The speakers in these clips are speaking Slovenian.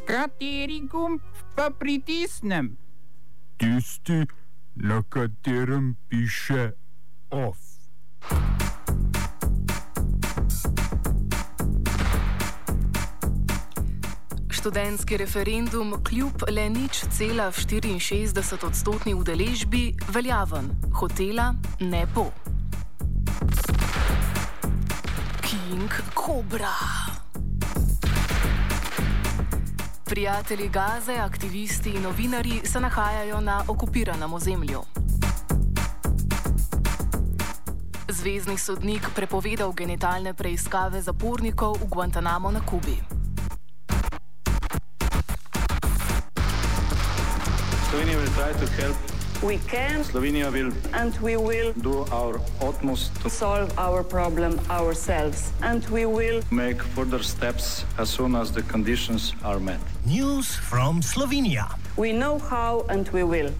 Kateri gumb pa pritisnem? Tisti, na katerem piše OF. Študentski referendum kljub le 0,64% udeležbi veljaven. Hotela ne bo. King Cobra. Prijatelji Gaze, aktivisti in novinarji se nahajajo na okupiranem ozemlju. Zvezni sodnik prepovedal genitalne preiskave zapornikov v Guantanamo na Kubi. Slovenia will try to help. We can. Slovenia will. And we will. Do our utmost to solve our problem ourselves. And we will. Make further steps as soon as the conditions are met. News from Slovenia. We know how and we will.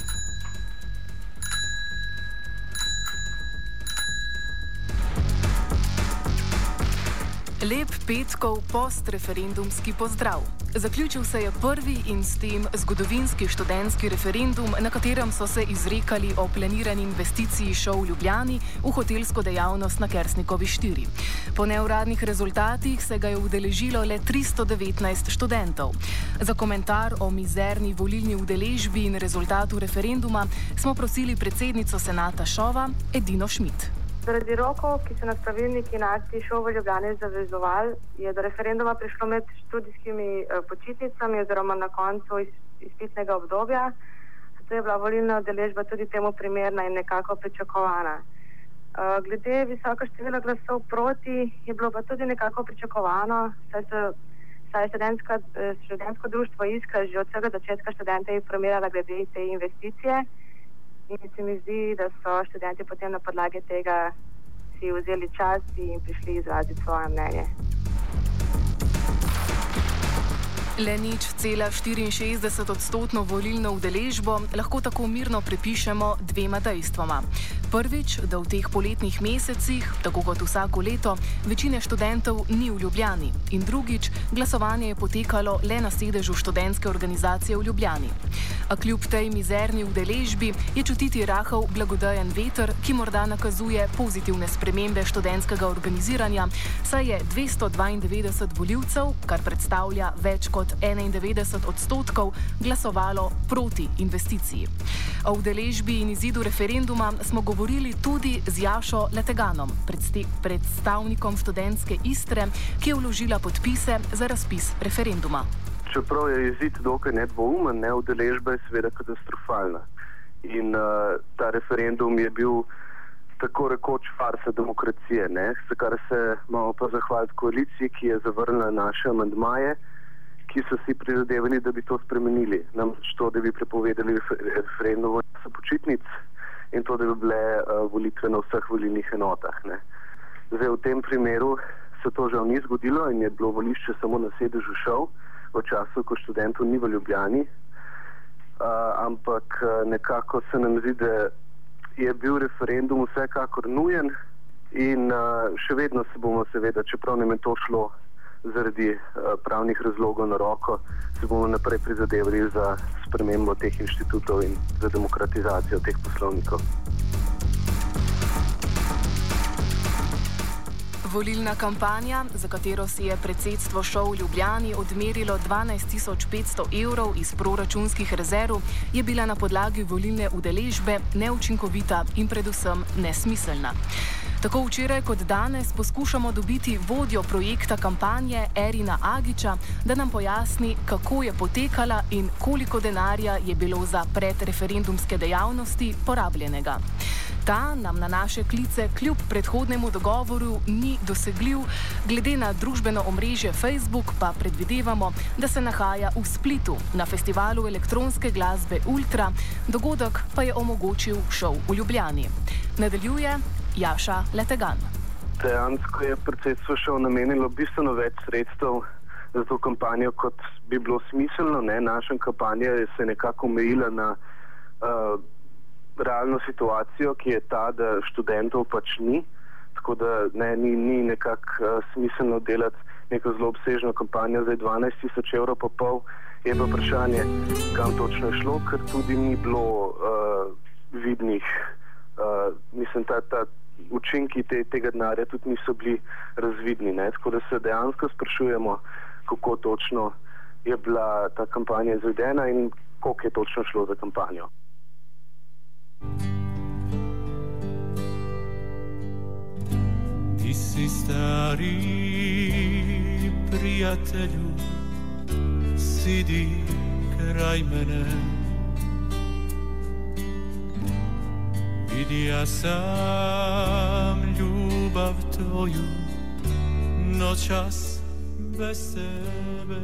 Lep petkov postreferendumski pozdrav. Zaključil se je prvi in s tem zgodovinski študentski referendum, na katerem so se izrekali o planirani investiciji ŠOU v Ljubljani v hotelsko dejavnost na Kersnikovi 4. Po neuradnih rezultatih se ga je udeležilo le 319 študentov. Za komentar o mizerni volilni udeležbi in rezultatu referenduma smo prosili predsednico senata ŠOVA Edino Šmid. Zaradi rokov, ki so nas pravilniki in akti ŠOU v Ljubljani zavezovali, je do referenduma prišlo med študijskimi počitnicami oziroma na koncu izpitnega obdobja. Zato je bila volilna udeležba tudi temu primerna in nekako pričakovana. Glede visoko števila glasov proti je bilo pa tudi nekako pričakovano, saj je študentsko društvo Iskra že od vsega začetka študente informirala glede te investicije. In se mi zdi, da so študenti potem na podlagi tega si vzeli čas in prišli izraziti svoje mnenje. Le 0,64% volilno udeležbo lahko tako mirno pripišemo dvema dejstvoma. Prvič, da v teh poletnih mesecih, tako kot vsako leto, večine študentov ni v Ljubljani. In drugič, glasovanje je potekalo le na sedežu študentske organizacije v Ljubljani. A kljub tej mizerni udeležbi je čutiti rahel blagodajen veter, ki morda nakazuje pozitivne spremembe študentskega organiziranja, saj je 292 volivcev, kar predstavlja več kot 91%, glasovalo proti investiciji. O udeležbi in izidu referenduma smo govorili tudi z Jašo Leteganom, predstavnikom študentske Istre, ki je vložila podpise za razpis referenduma. Čeprav je izid dokaj nedvoumen, udeležba je seveda katastrofalna. In ta referendum je bil tako rekoč farsa demokracije, za kar se moramo pa zahvaliti koaliciji, ki je zavrnila naše amandmaje, ki so si prizadevali, da bi to spremenili. Namreč to, da bi prepovedali referendum za počitnic in to, da bi bile volitve na vseh volilnih enotah. Zdaj, v tem primeru se to žal ni zgodilo in je bilo volišče samo na sedežu ŠOU v času, ko študentov ni v Ljubljani. Ampak nekako se nam zdi, da je bil referendum vsekakor nujen in še vedno se bomo seveda, čeprav nam je to šlo zaradi pravnih razlogov na roko, se bomo naprej prizadevali za spremembo teh inštitutov in za demokratizacijo teh poslovnikov. Volilna kampanja, za katero si je predsedstvo ŠOU v Ljubljani odmerilo 12.500 evrov iz proračunskih rezerv, je bila na podlagi volilne udeležbe neučinkovita in predvsem nesmiselna. Tako včeraj kot danes poskušamo dobiti vodjo projekta kampanje Erina Agiča, da nam pojasni, kako je potekala in koliko denarja je bilo za predreferendumske dejavnosti porabljenega. Ta nam na naše klice kljub predhodnemu dogovoru ni dosegljiv, glede na družbeno omrežje Facebook pa predvidevamo, da se nahaja v Splitu na festivalu elektronske glasbe Ultra, dogodek pa je omogočil ŠOU v Ljubljani. Nadaljuje Jaša Letegan. Dejansko je predsedstvo ŠOU namenilo bistveno več sredstev za to kampanjo, kot bi bilo smiselno. Naša kampanja se je nekako omejila na realno situacijo, ki je ta, da študentov pač ni, tako da ni nekako smiselno delati neko zelo obsežno kampanjo, zdaj 12,5 evrov pa pol, je pa vprašanje, kam točno je šlo, ker tudi ni bilo vidnih, mislim, ta učinki tega denarja tudi niso bili razvidni, ne? Tako da se dejansko sprašujemo, kako točno je bila ta kampanja izvedena in koliko je točno šlo za kampanjo. Ti si stari prijatelju, sidi kraj mene. Vidja sam ljubav tvoju, noćas bez tebe.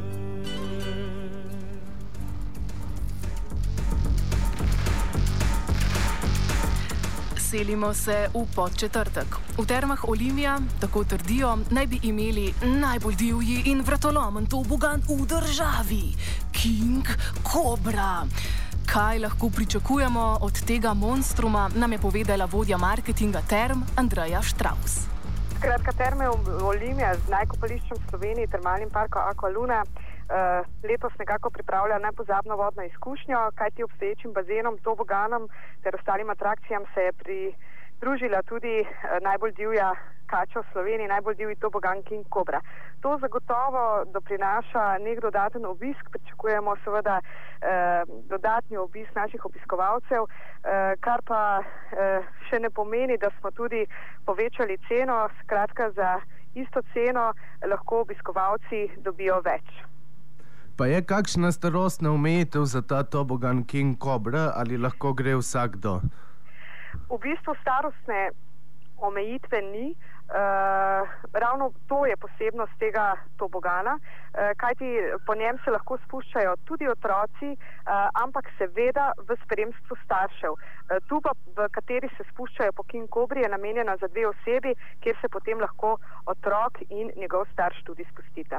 Selimo se v Podčetrtek. V termah Olimia, tako trdijo, naj bi imeli najbolj divji in vratolomen tobogan v državi. King Cobra. Kaj lahko pričakujemo od tega monstruma, nam je povedala vodja marketinga Term Andreja Štraus. Skratka, terme Olimia z najkopališčem v Sloveniji, termalnim parkom Aqualuna, letos nekako pripravlja nepozabno vodno izkušnjo, kajti obstoječim bazenom, toboganom ter ostalim atrakcijam se je pridružila tudi najbolj divja kača v Sloveniji, najbolj divji tobogan King Cobra. To zagotovo doprinaša nek dodaten obisk, pričakujemo seveda dodatni obisk naših obiskovalcev, kar pa še ne pomeni, da smo tudi povečali ceno, skratka za isto ceno lahko obiskovalci dobijo več. Pa je kakšna starostna omejitev za ta tobogan King Cobra ali lahko gre vsakdo? V bistvu starostne omejitve ni. Ravno to je posebnost tega tobogana, kajti po njem se lahko spuščajo tudi otroci, ampak seveda v spremstvu staršev. Tuba, v kateri se spuščajo po King Cobri, je namenjena za 2 osebi, kjer se potem lahko otrok in njegov starš tudi spustita.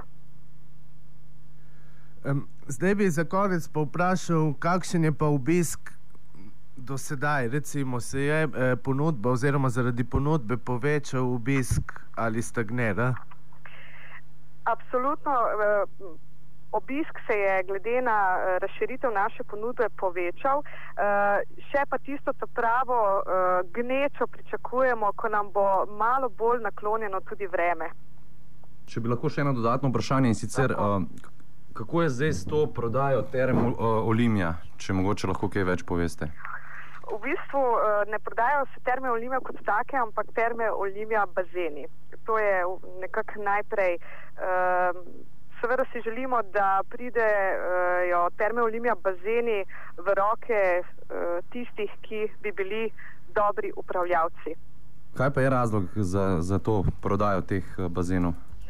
Zdaj bi za konec pa vprašal, kakšen je pa obisk do sedaj, recimo, se je ponudba oziroma zaradi ponudbe povečal obisk ali stagnira? Absolutno. Obisk se je glede na razširitev naše ponudbe povečal. Še pa tisto pravo gnečo pričakujemo, ko nam bo malo bolj naklonjeno tudi vreme. Če bi lahko še eno dodatno vprašanje, in sicer kako je zdaj s to prodajo Term Olimia, če mogoče lahko kaj več poveste? V bistvu ne prodajajo se Terme Olimia kot take, ampak Terme Olimia bazeni. To je nekako najprej. Seveda si želimo, da pridejo Terme Olimia bazeni v roke tistih, ki bi bili dobri upravljavci. Kaj pa je razlog za to prodajo teh bazenov?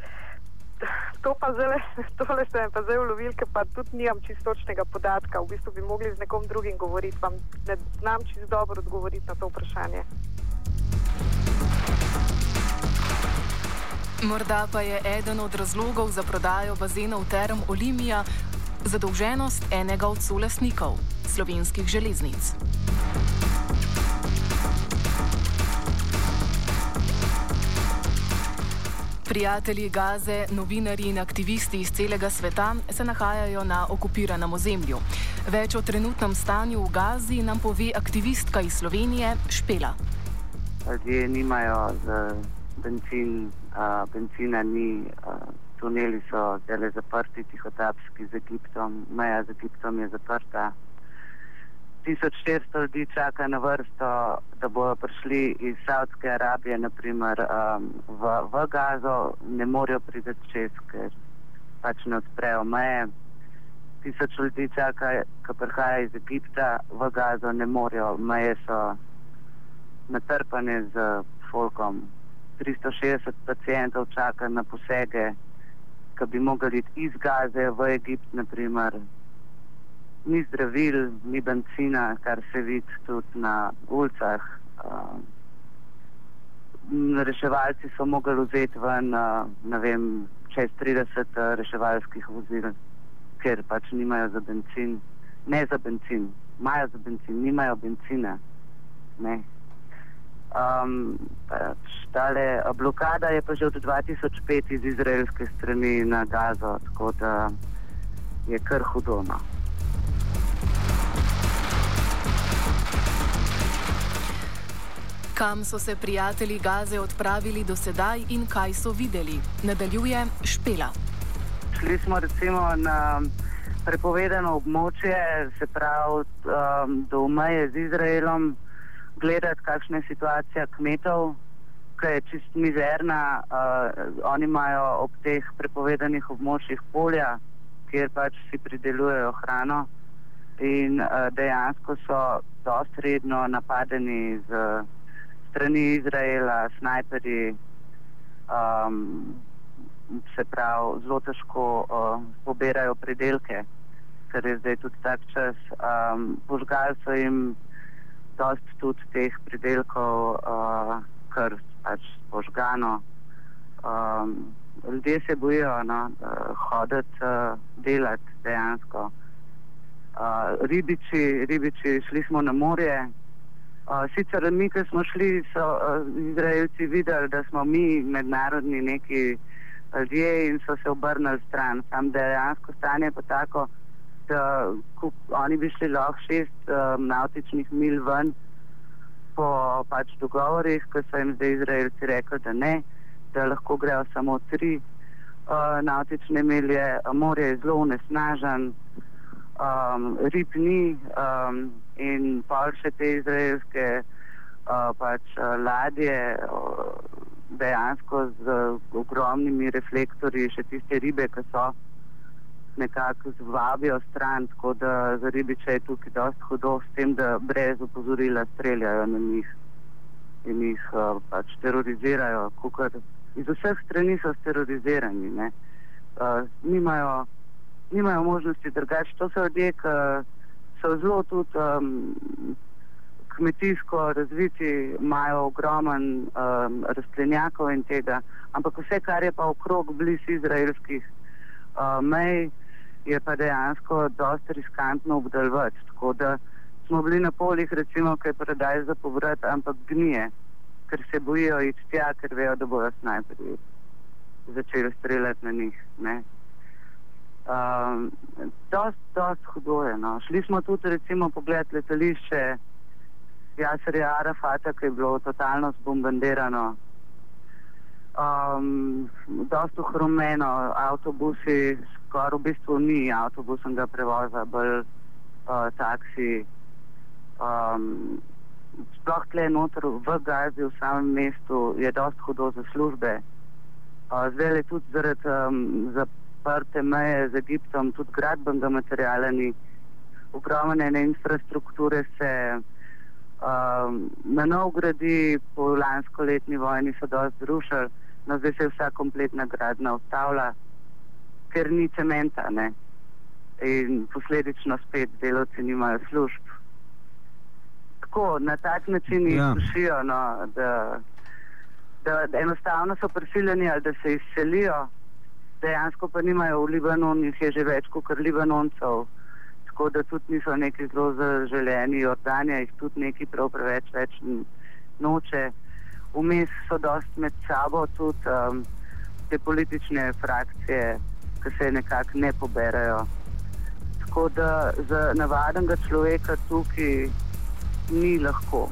Tole ste me pa zdaj ulovili, ker pa tudi nimam čisto točnega podatka. V bistvu bi mogli z nekom drugim govoriti, vam ne znam čisto dobro odgovoriti na to vprašanje. Morda pa je eden od razlogov za prodajo bazenov Term Olimia zadolženost enega od solastnikov, Slovenskih železnic. Prijatelji Gaze, novinarji in aktivisti iz celega sveta se nahajajo na okupiranem ozemlju. Več o trenutnem stanju v Gazi nam pove aktivistka iz Slovenije Špela. Ljudje nimajo benzin, benzina ni, tuneli so zdaj zaprti, tihotapski z Egiptom, meja z Egiptom je zaprta. 1400 ljudi čaka na vrsto, da bodo prišli iz Saudske Arabije, naprimer, v Gazo, ne morejo priti čez, ker pač ne odprejo meje. 1000 ljudi čaka, ki prihaja iz Egipta v Gazo, ne morejo, meje so natrpane z folkom. 360 pacientov čaka na posege, ki bi mogli iti iz Gaze v Egipt, naprimer. Ni zdravil, ni benzina, kar se vidi tudi na ulicah. Reševalci so mogli vzeti ven, ne vem, čez 30 reševalskih vozil, ker pač nimajo za benzin. Ne za benzin, imajo za benzin, nimajo benzina. Ne. Tale blokada je pa že od 2005 iz izraelske strani na Gazo, tako da je kar hudo. No. Kam so se prijatelji Gaze odpravili do sedaj in kaj so videli? Nadaljuje Špela. Šli smo recimo na prepovedano območje, se pravi do meje z Izraelom, gledati, kakšna je situacija kmetov, ki je čist mizerna. Oni imajo ob teh prepovedanih območjih polja, kjer pač si pridelujejo hrano in dejansko so dosti redno napadeni z strani Izraela, snajperji, se pravi, zelo težko pobirajo pridelke, ker je zdaj tudi tak čas. Požgali so jim dosti tudi teh pridelkov, kar pač požgano. Ljudje se bojijo hoditi, delati dejansko. Ribiči, šli smo na morje. Sicer mi, ko smo šli, so Izraelci videli, da smo mi mednarodni neki ljudje in so se obrnili stran. Sam dejansko stanje pa tako, da oni bi šli lahko 6 nautičnih milj ven po pač dogovorih, ko so jim zdaj Izraelci rekli, da ne, da lahko grejo samo 3 nautične milje. Morje je zelo onesnažen, rib ni in pol še te izraelske pač ladje dejansko z ogromnimi reflektorji, še tiste ribe, ki so nekako zvabijo stran, tako da za ribiče je tukaj dosti hudo, s tem, da brez opozorila streljajo na njih in jih pač terorizirajo. Iz vseh strani so terorizirani. Nimajo možnosti drugače. To so ljudje, ki so zelo tudi kmetijsko razviti, imajo ogromen rastlinjakov in tega, ampak vse, kar je pa okrog bliz izraelskih mej, je pa dejansko dosti riskantno obdelovati. Tako da smo bili na poljih, recimo, kaj predaj za povrat, ampak gnije, ker se bojijo iti tja, ker vejo, da bojo snajperji začeli streljati na njih. Dost hudo je. No. Šli smo tudi recimo pogledati letališče Jaserja Arafata, ki je bilo totalno zbombardirano. Dost ohromljeno, avtobusi, skoraj v bistvu ni avtobusnega prevoza, bolj taksi. Sploh tle noter v Gazi, v samem mestu, je dost hudo za službe. Zdaj je tudi zaradi zaprte meje z Egiptom, tudi gradbenega materiala ni. Ogromne infrastrukture se na nov gradi, po lanskoletni vojni so dosti zrušili, no zdaj se vsa kompletna gradnja ustavlja, ker ni cementa, ne. In posledično spet delavci nimajo služb. Tako, na tak način jih dušijo, no, da enostavno so prisiljeni ali da se izselijo, dejansko pa nimajo v Libanonu, jih je že več kot Libanoncev, tako da tudi niso neki zelo zaželeni. Jordanija jih tudi neki prav preveč več noče. Vmes so dosti med sabo tudi te politične frakcije, ki se nekako ne poberajo. Tako da za navadnega človeka tukaj ni lahko.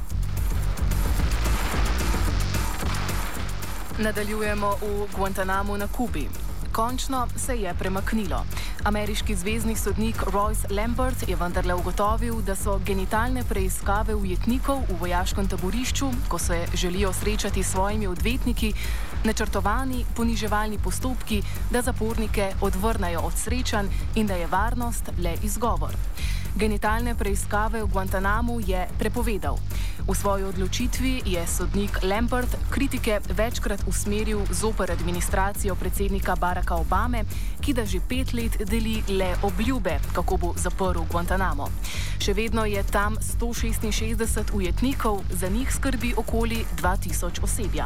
Nadaljujemo v Guantanamu na Kubi. Končno se je premaknilo. Ameriški zvezni sodnik Royce Lamberth je vendarle ugotovil, da so genitalne preiskave ujetnikov v vojaškem taborišču, ko se želijo srečati s svojimi odvetniki, načrtovani poniževalni postopki, da zapornike odvrnejo od srečanj in da je varnost le izgovor. Genitalne preiskave v Guantanamu je prepovedal. V svoji odločitvi je sodnik Lamberth kritike večkrat usmeril zoper administracijo predsednika Baracka Obame, ki da že 5 let deli le obljube, kako bo zaprl Guantanamo. Še vedno je tam 166 ujetnikov, za njih skrbi okoli 2000 osebja.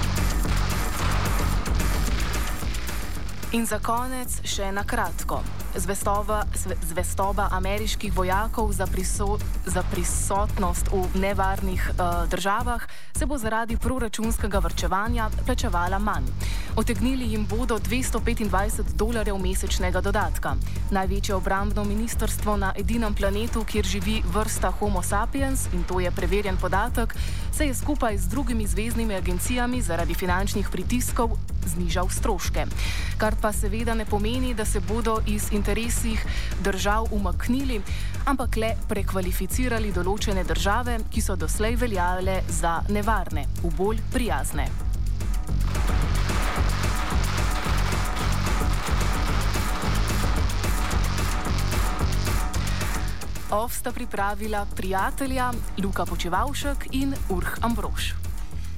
In za konec še na kratko. Zvestoba ameriških vojakov za prisotnost v nevarnih državah se bo zaradi proračunskega varčevanja plačevala manj. Otegnili jim bodo $225 mesečnega dodatka. Največje obrambno ministrstvo na edinem planetu, kjer živi vrsta Homo sapiens, in to je preverjen podatek, se je skupaj z drugimi zveznimi agencijami zaradi finančnih pritiskov znižal stroške. Kar pa seveda ne pomeni, da se bodo iz interesih držav umaknili, ampak le prekvalificirali določene države, ki so doslej veljale za nevarne, v bolj prijazne. Sta pripravila prijatelja Luka Počevalšek in Urh Ambrož.